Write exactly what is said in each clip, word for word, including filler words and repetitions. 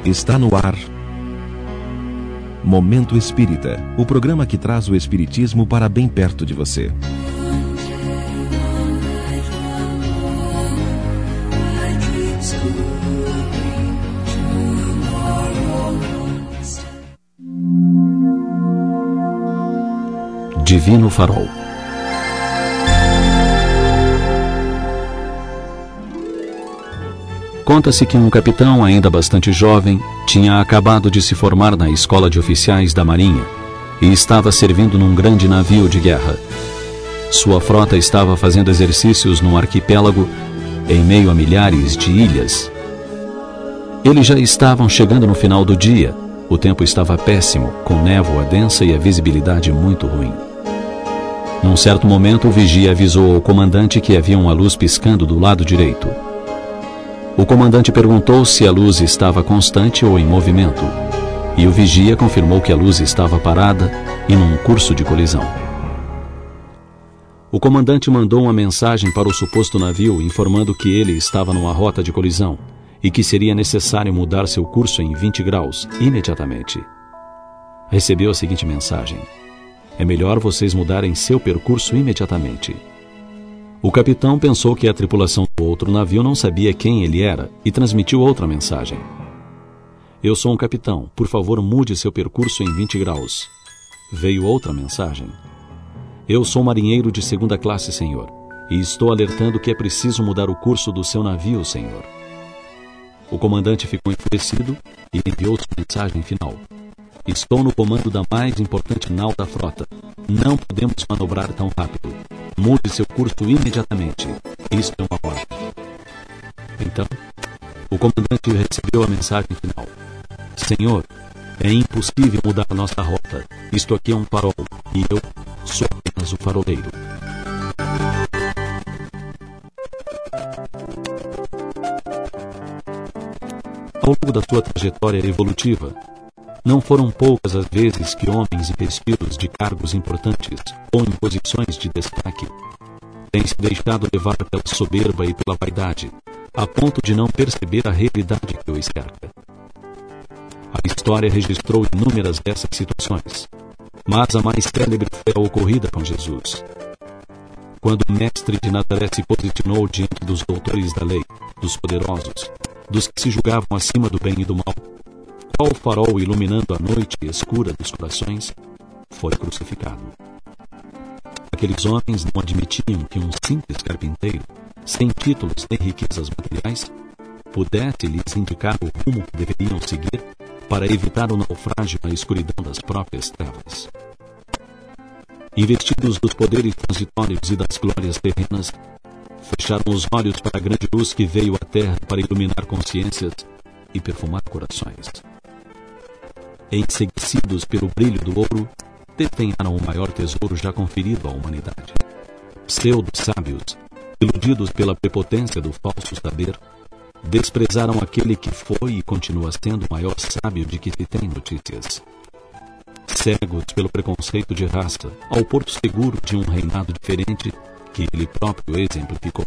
Está no ar Momento Espírita, o programa que traz o espiritismo para bem perto de você. Divino Farol. Conta-se que um capitão, ainda bastante jovem, tinha acabado de se formar na Escola de Oficiais da Marinha e estava servindo num grande navio de guerra. Sua frota estava fazendo exercícios num arquipélago em meio a milhares de ilhas. Eles já estavam chegando no final do dia. O tempo estava péssimo, com névoa densa e a visibilidade muito ruim. Num certo momento, o vigia avisou ao comandante que havia uma luz piscando do lado direito. O comandante perguntou se a luz estava constante ou em movimento, e o vigia confirmou que a luz estava parada e num curso de colisão. O comandante mandou uma mensagem para o suposto navio informando que ele estava numa rota de colisão e que seria necessário mudar seu curso em vinte graus imediatamente. Recebeu a seguinte mensagem: é melhor vocês mudarem seu percurso imediatamente. O capitão pensou que a tripulação do outro navio não sabia quem ele era e transmitiu outra mensagem. Eu sou um capitão, por favor mude seu percurso em vinte graus. Veio outra mensagem. Eu sou marinheiro de segunda classe, senhor, e estou alertando que é preciso mudar o curso do seu navio, senhor. O comandante ficou enfurecido e enviou sua mensagem final. Estou no comando da mais importante nau da frota. Não podemos manobrar tão rápido. Mude seu curso imediatamente. Isto é uma ordem. Então, o comandante recebeu a mensagem final. Senhor, é impossível mudar nossa rota. Isto aqui é um farol e eu sou apenas o faroleiro. Ao longo da sua trajetória evolutiva, não foram poucas as vezes que homens investidos de cargos importantes ou em posições de destaque têm se deixado levar pela soberba e pela vaidade, a ponto de não perceber a realidade que o cerca. A história registrou inúmeras dessas situações, mas a mais célebre foi a ocorrida com Jesus. Quando o mestre de Nazaré se posicionou diante dos doutores da lei, dos poderosos, dos que se julgavam acima do bem e do mal, qual farol iluminando a noite escura dos corações, foi crucificado. Aqueles homens não admitiam que um simples carpinteiro, sem títulos nem riquezas materiais, pudesse lhes indicar o rumo que deveriam seguir para evitar o naufrágio na escuridão das próprias trevas. Investidos dos poderes transitórios e das glórias terrenas, fecharam os olhos para a grande luz que veio à terra para iluminar consciências e perfumar corações. Enseguecidos pelo brilho do ouro, detenharam o maior tesouro já conferido à humanidade. Pseudo-sábios, iludidos pela prepotência do falso saber, desprezaram aquele que foi e continua sendo o maior sábio de que se tem notícias. Cegos pelo preconceito de raça, ao porto seguro de um reinado diferente que ele próprio exemplificou.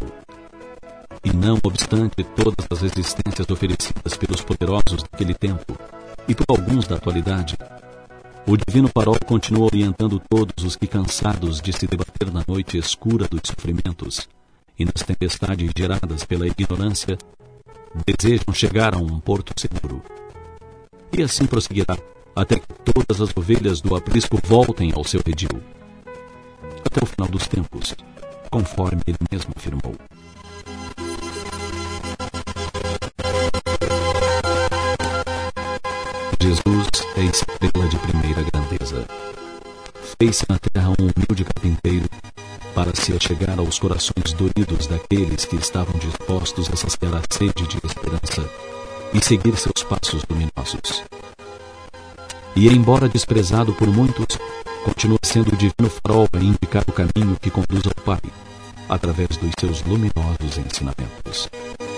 E não obstante todas as resistências oferecidas pelos poderosos daquele tempo e por alguns da atualidade, o Divino Farol continua orientando todos os que, cansados de se debater na noite escura dos sofrimentos e nas tempestades geradas pela ignorância, desejam chegar a um porto seguro. E assim prosseguirá, até que todas as ovelhas do aprisco voltem ao seu redil, até o final dos tempos, conforme ele mesmo afirmou. Jesus é estrela de primeira grandeza. Fez-se na terra um humilde carpinteiro para se achegar aos corações doridos daqueles que estavam dispostos a saciar a sede de esperança e seguir seus passos luminosos. E, embora desprezado por muitos, continua sendo o divino farol a indicar o caminho que conduz ao Pai, através dos seus luminosos ensinamentos.